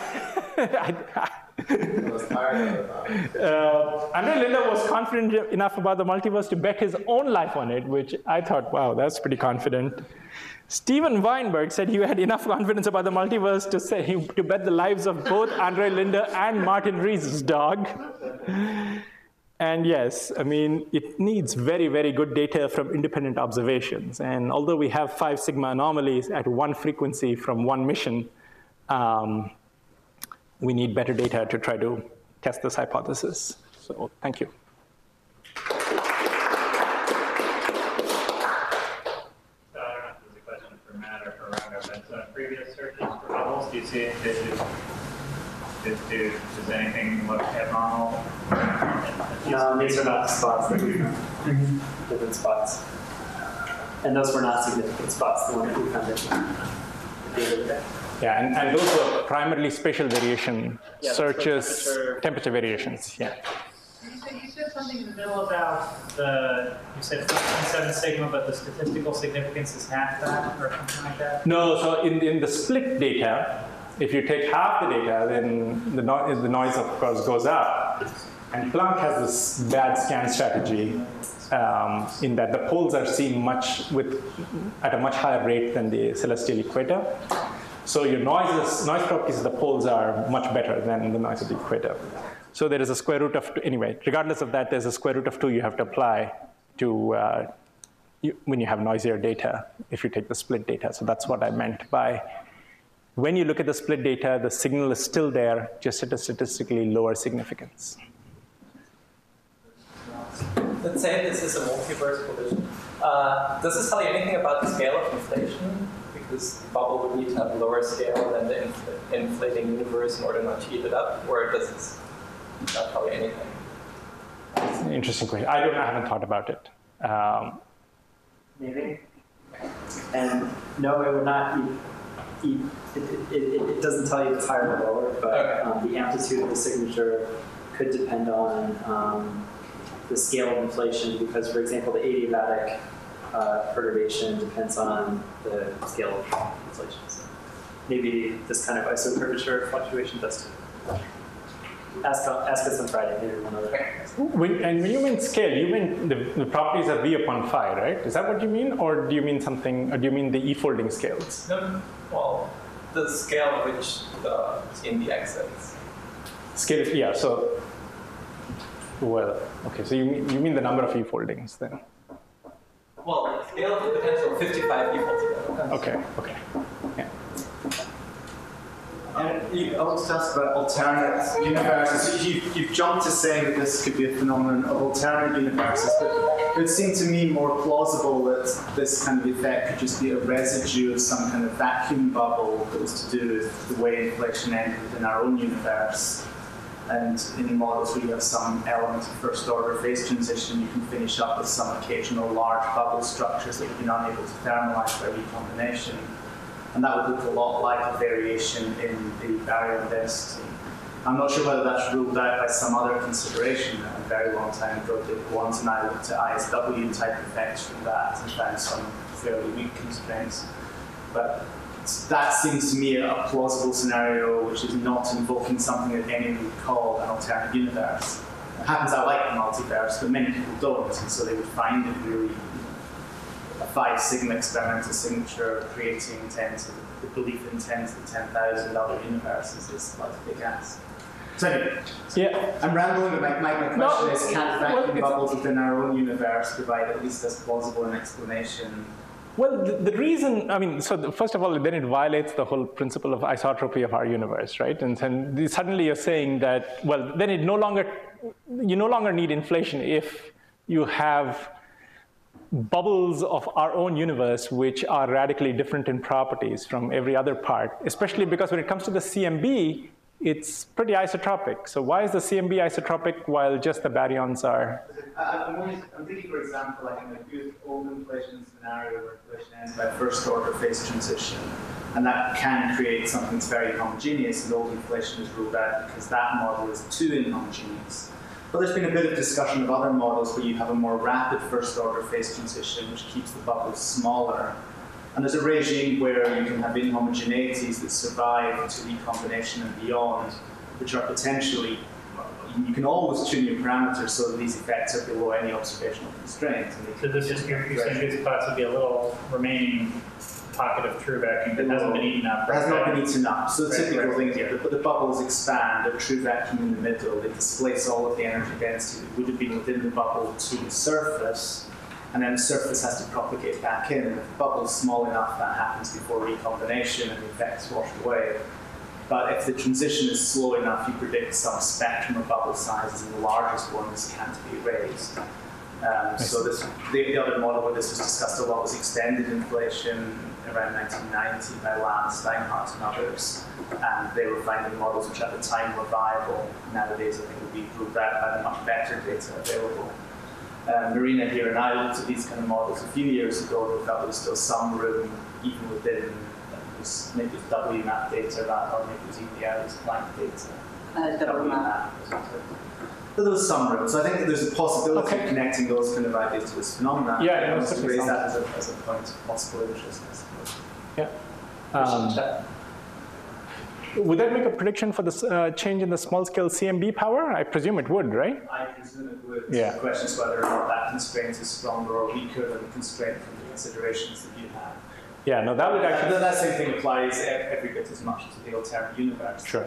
uh, Andre Linde was confident enough about the multiverse to bet his own life on it, which I thought, wow, that's pretty confident. Steven Weinberg said he had enough confidence about the multiverse to say to bet the lives of both Andre Linde and Martin Rees's dog. And yes, I mean, it needs very, very good data from independent observations. And although we have five sigma anomalies at one frequency from one mission, um, we need better data to try to test this hypothesis. So thank you. Previous searches for bubbles, do you see, did, did, did, does anything look abnormal? No, these are not spots that we found. Different spots. And those were not significant spots, the one that we found at the end of the day. Yeah, and, and those were primarily spatial variation yeah, searches, temperature. temperature variations, yeah. You said, you said something in the middle about the, you said four point seven sigma, but the statistical significance is half that, or something like that? No, so in, in the split data, if you take half the data, then the, no the noise, of course, goes up. And Planck has this bad scan strategy um, in that the poles are seen much with, at a much higher rate than the celestial equator. So your noises, noise properties of the poles are much better than the noise of the equator. So there is a square root of two, anyway, regardless of that, there's a square root of two you have to apply to uh, you, when you have noisier data, if you take the split data. So that's what I meant by, when you look at the split data, the signal is still there, just at a statistically lower significance. Let's say this is a multiverse collision. Uh, does this tell you anything about the scale of inflation? Because the bubble would need to have a lower scale than the infl inflating universe in order not to eat it up, or does this not tell you anything? It's an interesting question. I don't. I haven't thought about it. Um, Maybe. And no, it would not eat. eat it, it, it, it doesn't tell you it's higher or lower, but okay. um, the amplitude of the signature could depend on um, the scale of inflation. Because, for example, the adiabatic uh, perturbation depends on the scale of inflation. So maybe this kind of isocurvature fluctuation does too. Ask, ask us on Friday, maybe one other. when, and when you mean scale, you mean the, the properties of V upon phi, right? Is that what you mean, or do you mean something? Or do you mean the e-folding scales? No, well, the scale at which the in the exits. Scale, yeah. So, well, okay. So you mean you mean the number of e-foldings then? Well, the scale of the potential fifty-five e-folds. Okay. Okay. Yeah. And you also asked about alternate universes. You, you've jumped to saying that this could be a phenomenon of alternate universes, but it would seem to me more plausible that this kind of effect could just be a residue of some kind of vacuum bubble that was to do with the way inflation ended in our own universe. And in models where you have some element of first order phase transition, you can finish up with some occasional large bubble structures that you've been unable to thermalize by recombination. And that would look a lot like a variation in the baryon density. I'm not sure whether that's ruled out by some other consideration. A very long time ago, David Wands and I looked at I S W type effects from that and found some fairly weak constraints. But that seems to me a plausible scenario which is not invoking something that anyone would call an alternate universe. It happens I like the multiverse, but many people don't, and so they would find it really a five sigma experimental signature creating ten to the belief in ten to the ten thousand other universes is like a big ass. So anyway, yeah, I'm rambling, but my, my question no, is, can vacuum well, bubbles within our own universe provide at least as plausible an explanation? Well, the, the reason, I mean, so the, first of all, then it violates the whole principle of isotropy of our universe, right? And then suddenly you're saying that, well, then it no longer, you no longer need inflation if you have bubbles of our own universe which are radically different in properties from every other part, especially because when it comes to the C M B, it's pretty isotropic. So why is the C M B isotropic while just the baryons are? I'm, only, I'm thinking, for example, like in a good old inflation scenario where inflation ends by first order phase transition, and that can create something that's very homogeneous, and old inflation is ruled out because that model is too inhomogeneous. But there's been a bit of discussion of other models where you have a more rapid first-order phase transition, which keeps the bubbles smaller. And there's a regime where you can have inhomogeneities that survive to recombination and beyond, which are potentially, you can always tune your parameters so that these effects are below any observational constraints. So this is, you're saying these spots would be a little remaining pocket of true vacuum that hasn't been eaten up. It has not been eaten up. So the Right, typical right, thing yeah. is that the bubbles expand, a true vacuum in the middle, they displace all of the energy density that would have been within the bubble to the surface, and then the surface has to propagate back in. And if the bubble is small enough, that happens before recombination and the effects wash away. But if the transition is slow enough, you predict some spectrum of bubble sizes, and the largest ones can't be erased. Um, so this, the, the other model where this was discussed a lot was extended inflation around nineteen ninety by Lam, Steinhardt and others. And they were finding models which at the time were viable. Nowadays, I think would be proved out by the much better data available. Um, Marina here and I looked at these kind of models a few years ago. We felt there was still some room, even within it was, maybe it was W map data, that, or maybe it was even the earliest Planck data. Uh, W map. But there was some room. So I think that there's a possibility Okay. of connecting those kind of ideas to this phenomenon. Yeah, I yeah, want to certainly raise that sounds- as a, as a point of possible interest, I suppose. Yeah. Um, would that make a prediction for the uh, change in the small-scale C M B power? I presume it would, right? I presume it would. Yeah. The question is whether or not that constraint is stronger or weaker than the constraint from the considerations that you have. Yeah, no, that would actually... That, that same thing applies every bit as much to the alternate universe. Sure.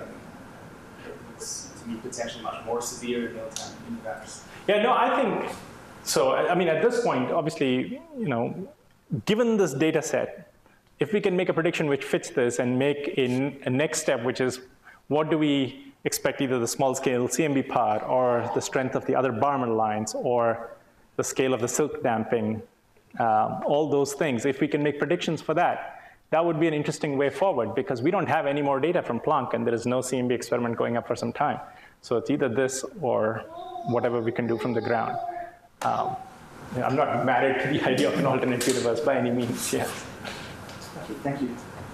It's to me potentially much more severe in the alternate universe. Yeah, no, I think, so, I I mean, at this point, obviously, you know, given this data set, if we can make a prediction which fits this and make a, a next step, which is what do we expect either the small scale C M B part or the strength of the other Barman lines or the scale of the silk damping, um, all those things, if we can make predictions for that, that would be an interesting way forward because we don't have any more data from Planck and there is no C M B experiment going up for some time. So it's either this or whatever we can do from the ground. Um, you know, I'm not married to the idea of an alternate universe by any means, yeah. Thank you.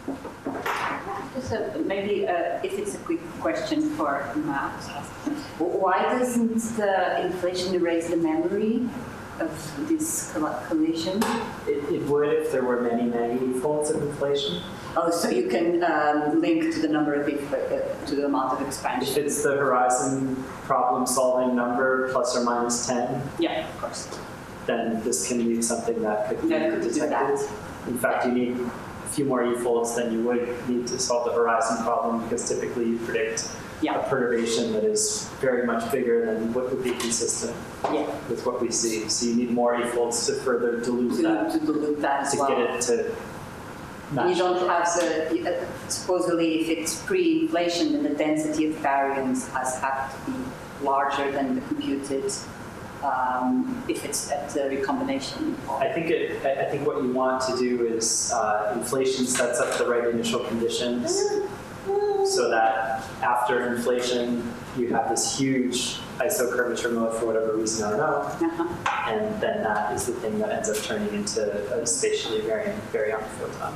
Just a, maybe uh, if it's a quick question for Matt, why doesn't the inflation erase the memory of this coll- collision? It, it would if there were many, many folds of inflation. Oh, so you can um, link to the number of if, uh, to the amount of expansion. If it's the horizon problem-solving number plus or minus ten, Yeah, of course. then this can be something that could be That could do detected. that. In fact, you need a few more E-folds than you would need to solve the horizon problem because typically you predict Yeah. a perturbation that is very much bigger than what would be consistent Yeah. with what we see. So you need more E-folds to further dilute To, that, to dilute that as to well. get it to And you match. don't have the, uh, supposedly if it's pre-inflation, then the density of variance has had to be larger than the computed um, if it's at the recombination. I think it. I I think what you want to do is uh, inflation sets up the right initial conditions, so that after inflation you have this huge isocurvature mode for whatever reason I don't know, Uh-huh. and then that is the thing that ends up turning into a spatially variant variant photon.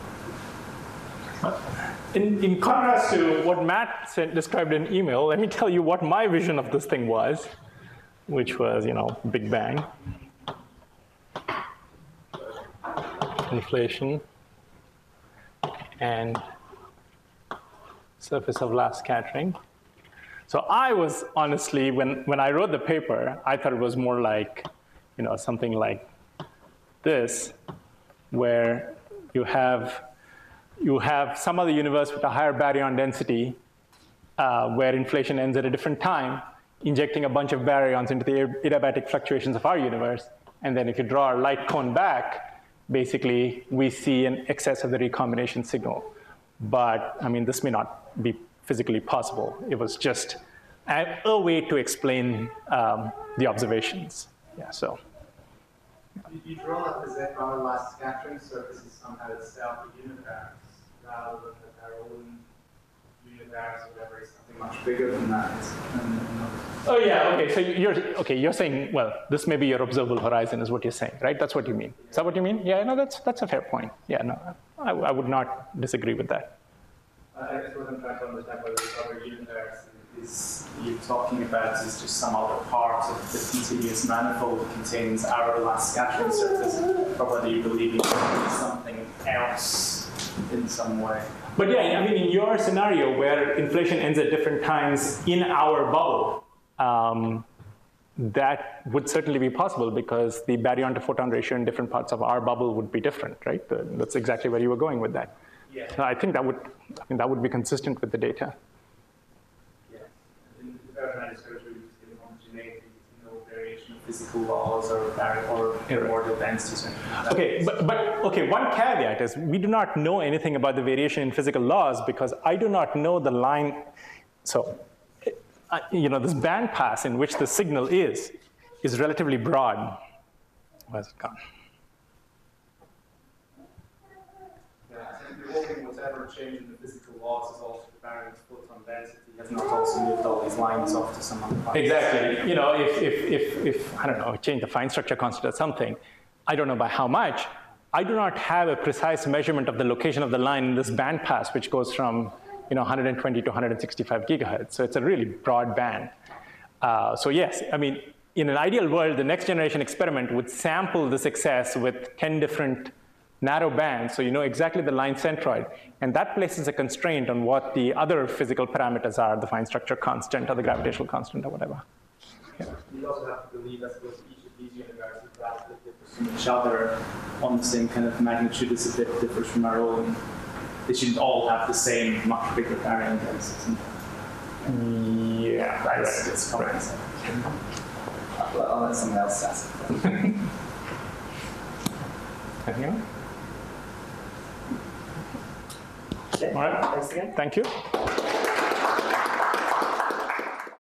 In, in contrast to what Matt sent, described in email, let me tell you what my vision of this thing was, which was, you know, Big Bang, inflation, and surface of last scattering. So I was honestly, when, when I wrote the paper, I thought it was more like, you know, something like this, where you have you have some other universe with a higher baryon density, uh, where inflation ends at a different time, injecting a bunch of baryons into the adiabatic fluctuations of our universe. And then if you draw our light cone back, basically we see an excess of the recombination signal. But I mean, this may not be physically possible. It was just a, a way to explain um, the observations. Yeah, so. You, you draw up as if our last scattering surface is somehow itself a universe, rather than that our own universe or whatever is something much bigger than that. And, and Oh yeah, okay, so you're, okay, you're saying, well, this may be your observable horizon is what you're saying, right? That's what you mean. Is that what you mean? Yeah, no, that's, that's a fair point. Yeah, no, I, I would not disagree with that. I guess what I'm trying to understand whether this other universe is is you're talking about is just some other part of the continuous manifold that contains hourglass scattering surface, or whether you believe it is something else in some way. But yeah, I mean, in your scenario where inflation ends at different times in our bubble, um, that would certainly be possible because the baryon to photon ratio in different parts of our bubble would be different, right? The, that's exactly where you were going with that. Yeah. I think that would, I mean, that would be consistent with the data. Yeah. In the Fermat disclosure, you see homogeneity, no variation of physical laws or or primordial densities. Okay, but, but okay, one caveat is we do not know anything about the variation in physical laws because I do not know the line. So, uh, you know, this band pass in which the signal is, is relatively broad. Where's it gone? Whatever change in the physical laws is also the baryon's photon density has not also moved all these lines off to some other point. Exactly. You know, if, if, if, if, I don't know, change the fine structure constant or something, I don't know by how much, I do not have a precise measurement of the location of the line in this band pass, which goes from, you know, one hundred twenty to one hundred sixty-five gigahertz. So it's a really broad band. Uh, so yes, I mean, in an ideal world, the next generation experiment would sample this excess with ten different narrow bands, so you know exactly the line centroid. And that places a constraint on what the other physical parameters are, the fine structure constant or the gravitational constant or whatever. Yeah. You also have to believe that with each of these universes that differs from each other on the same kind of magnitude as a bit differs from our own. They shouldn't all have the same much bigger baryon density. Yeah, Right, right. it's complex. I'll, I'll let someone else ask. Anything else? Okay. All right. Thanks again. Thank you.